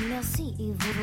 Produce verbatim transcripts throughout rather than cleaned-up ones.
Merci et vous.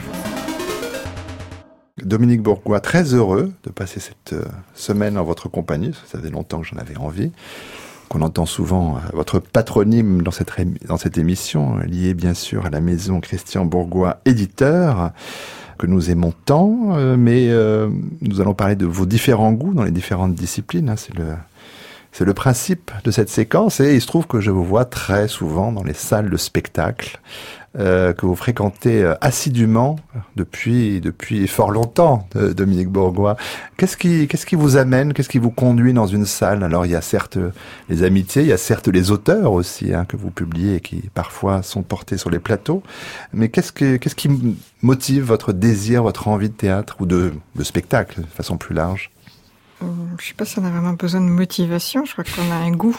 Dominique Bourgois, très heureux de passer cette euh, semaine en votre compagnie. Ça faisait longtemps que j'en avais envie. Qu'on entend souvent euh, votre patronyme dans cette, ré- dans cette émission, euh, lié bien sûr à la maison Christian Bourgois, éditeur, que nous aimons tant. Euh, mais euh, nous allons parler de vos différents goûts dans les différentes disciplines. Hein, c'est le... C'est le principe de cette séquence et il se trouve que je vous vois très souvent dans les salles de spectacle euh, que vous fréquentez euh, assidûment depuis depuis fort longtemps, euh, Dominique Bourgois. Qu'est-ce qui qu'est-ce qui vous amène, qu'est-ce qui vous conduit dans une salle? Alors il y a certes les amitiés, il y a certes les auteurs aussi hein, que vous publiez et qui parfois sont portés sur les plateaux. Mais qu'est-ce que qu'est-ce qui motive votre désir, votre envie de théâtre ou de, de spectacle de façon plus large? Je sais pas si on a vraiment besoin de motivation, je crois qu'on a un goût.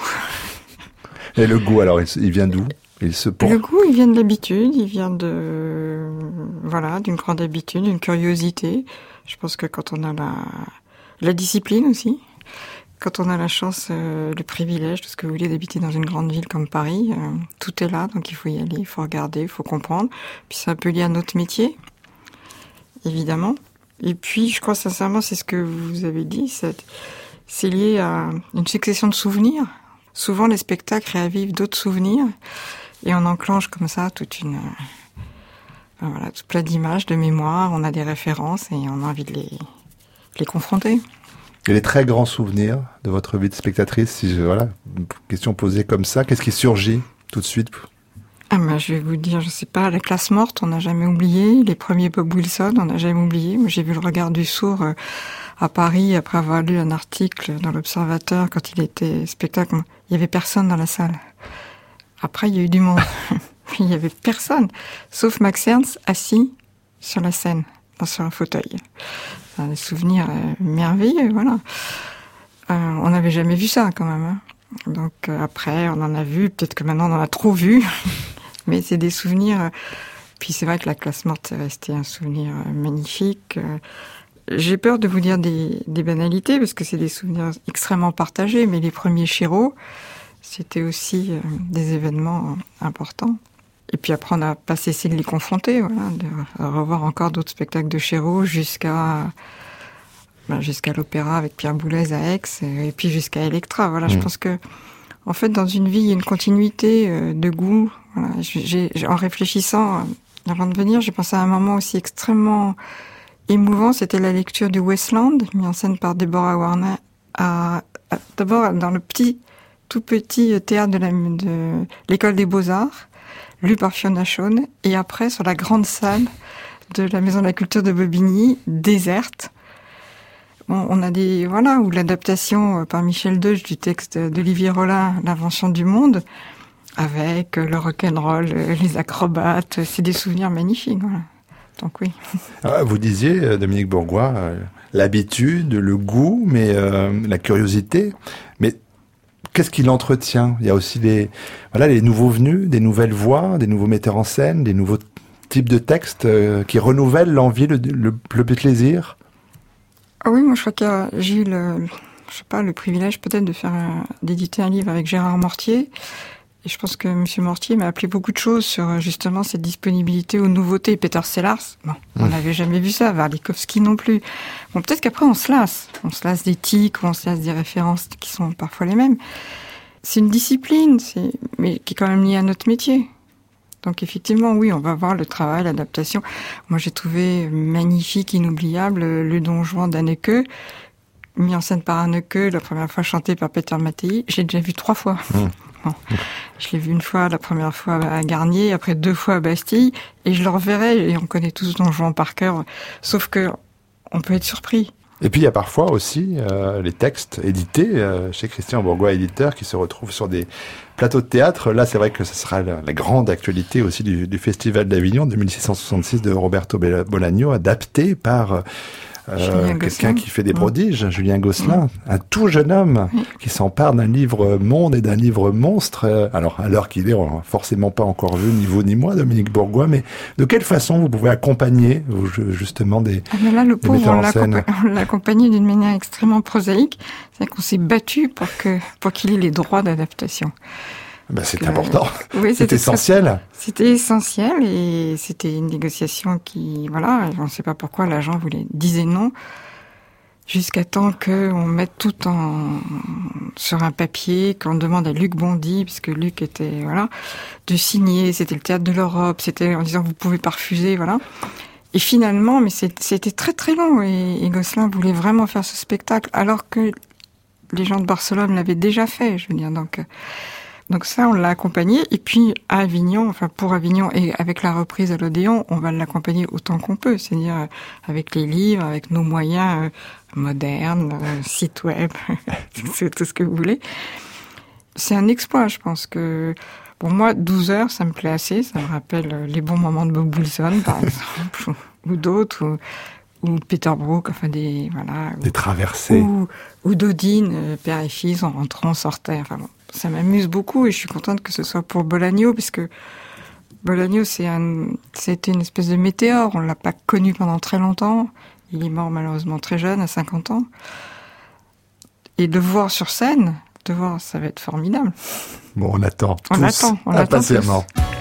Et le goût, alors, il, il vient d'où? Il se porte. Le goût, il vient de l'habitude, il vient de, voilà, d'une grande habitude, d'une curiosité. Je pense que quand on a la, la discipline aussi, quand on a la chance, euh, le privilège, tout ce que vous voulez, d'habiter dans une grande ville comme Paris, euh, tout est là, donc il faut y aller, il faut regarder, il faut comprendre. Puis c'est un peu lié à notre métier, évidemment. Et puis, je crois sincèrement, c'est ce que vous avez dit, c'est, c'est lié à une succession de souvenirs. Souvent, les spectacles réavivent d'autres souvenirs, et on enclenche comme ça toute une, enfin, voilà, tout plein d'images, de mémoires. On a des références et on a envie de les, de les confronter. Et les très grands souvenirs de votre vie de spectatrice, si je, voilà, une question posée comme ça, qu'est-ce qui surgit tout de suite? Ah ben, je vais vous dire, je sais pas, la classe morte, on n'a jamais oublié. Les premiers Bob Wilson, on n'a jamais oublié. Moi, j'ai vu le regard du sourd euh, à Paris après avoir lu un article dans l'Observateur quand il était spectacle. Il y avait personne dans la salle. Après, il y a eu du monde. Puis il y avait personne, sauf Max Ernst assis sur la scène, dans sur un fauteuil. Enfin, des souvenirs euh, merveilleux, voilà. Euh, on n'avait jamais vu ça, quand même. Hein. Donc euh, après, on en a vu. Peut-être que maintenant, on en a trop vu. Mais c'est des souvenirs. Puis c'est vrai que la classe morte, c'est resté un souvenir magnifique. J'ai peur de vous dire des, des banalités, parce que c'est des souvenirs extrêmement partagés, mais les premiers Chéreau, c'était aussi des événements importants. Et puis après, on n'a pas cessé de les confronter, voilà, de revoir encore d'autres spectacles de Chéreau jusqu'à, ben, jusqu'à l'opéra avec Pierre Boulez à Aix, et puis jusqu'à Electra. Voilà, mmh. Je pense que, en fait, dans une vie, il y a une continuité de goût. Voilà, j'ai, j'ai, en réfléchissant, avant de venir, j'ai pensé à un moment aussi extrêmement émouvant. C'était la lecture du Westland, mis en scène par Deborah Warner, à, à, d'abord dans le petit, tout petit théâtre de, la, de l'école des Beaux-Arts, lu par Fiona Shawn, et après sur la grande salle de la Maison de la Culture de Bobigny, déserte. Bon, on a des, voilà, ou l'adaptation par Michel Deuge du texte d'Olivier Rollin, L'invention du monde, avec le rock'n'roll, les acrobates, c'est des souvenirs magnifiques, voilà. Donc oui. Ah, vous disiez, Dominique Bourgois, euh, l'habitude, le goût, mais euh, la curiosité. Mais qu'est-ce qui l'entretient? Il y a aussi les, voilà, les nouveaux venus, des nouvelles voix, des nouveaux metteurs en scène, des nouveaux types de textes euh, qui renouvellent l'envie, le, le, le plaisir. Ah oui, moi je crois que j'ai eu le, je sais pas, le privilège peut-être de faire un, d'éditer un livre avec Gérard Mortier. Et je pense que Monsieur Mortier m'a appris beaucoup de choses sur justement cette disponibilité aux nouveautés. Peter Sellars, bon, mmh. on n'avait jamais vu ça. Warlikowski non plus. Bon, peut-être qu'après on se lasse. On se lasse des tics, ou on se lasse des références qui sont parfois les mêmes. C'est une discipline, c'est, mais qui est quand même liée à notre métier. Donc effectivement, oui, on va voir le travail, l'adaptation. Moi, j'ai trouvé magnifique, inoubliable le Don Juan d'Anneke, mis en scène par Anneke, la première fois chanté par Peter Mattei. J'ai déjà vu trois fois. Mmh. Bon. Je l'ai vu une fois, la première fois à Garnier, après deux fois à Bastille, et je le reverrai, et on connaît tous Don Juan par cœur, sauf que on peut être surpris. Et puis il y a parfois aussi euh, les textes édités euh, chez Christian Bourgois, éditeur, qui se retrouvent sur des plateaux de théâtre. Là, c'est vrai que ce sera la, la grande actualité aussi du, du Festival d'Avignon de mille six cent soixante-six de Roberto Bolaño, adapté par... Euh, Euh, quelqu'un qui fait des prodiges, mmh. Julien Gosselin, mmh. un tout jeune homme mmh. qui s'empare d'un livre monde et d'un livre monstre. Alors, à l'heure qu'il est, on n'a forcément pas encore vu, ni vous ni moi, Dominique Bourgois, mais de quelle façon vous pouvez accompagner justement des, ah mais là, le des pauvre, metteurs on en scène? On l'a accompagné d'une manière extrêmement prosaïque, c'est-à-dire qu'on s'est battu pour que pour qu'il ait les droits d'adaptation. Ben, c'est que, important. Oui, c'est essentiel. Très, c'était essentiel et c'était une négociation qui, voilà, on ne sait pas pourquoi l'agent voulait, disait non, jusqu'à temps qu'on mette tout en, sur un papier, qu'on demande à Luc Bondy, puisque Luc était, voilà, de signer, c'était le Théâtre de l'Europe, c'était en disant vous pouvez pas refuser, voilà. Et finalement, mais c'était très très long et, et Gosselin voulait vraiment faire ce spectacle, alors que les gens de Barcelone l'avaient déjà fait, je veux dire, donc... Donc ça, on l'a accompagné. Et puis, à Avignon, enfin pour Avignon, et avec la reprise à l'Odéon, on va l'accompagner autant qu'on peut. C'est-à-dire avec les livres, avec nos moyens euh, modernes, euh, site web, c'est tout ce que vous voulez. C'est un exploit, je pense que... Pour moi, douze heures, ça me plaît assez. Ça me rappelle les bons moments de Bob Wilson, par exemple, ou, ou d'autres, ou, ou Peter Brook, enfin des... voilà. Des ou, traversées. Ou, ou Dodine, euh, père et fils, en rentrant, on sortait, enfin bon. Ça m'amuse beaucoup et je suis contente que ce soit pour Bolaño, puisque Bolaño, c'est un, c'était une espèce de météore. On l'a pas connu pendant très longtemps. Il est mort malheureusement très jeune, à cinquante ans. Et de voir sur scène, de voir, ça va être formidable. Bon, on attend. On tous attend, on attend impatiemment. tous.